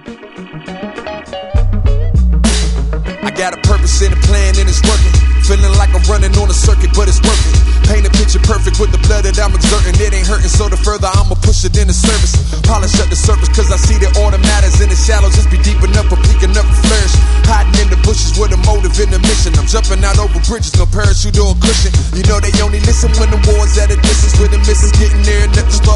I got a purpose and a plan and it's working. Feeling like I'm running on a circuit, but it's working. Paint a picture perfect with the blood that I'm exerting. It ain't hurting, so the further I'ma push it in the service. Polish up the surface, cause I see that all that matters in the shallows. Just be deep enough for peeking up and flourish. Hiding in the bushes with a motive and a mission. I'm jumping out over bridges, no parachute or a cushion. You know they only listen when the war's at a distance. With the missus getting there, nothing's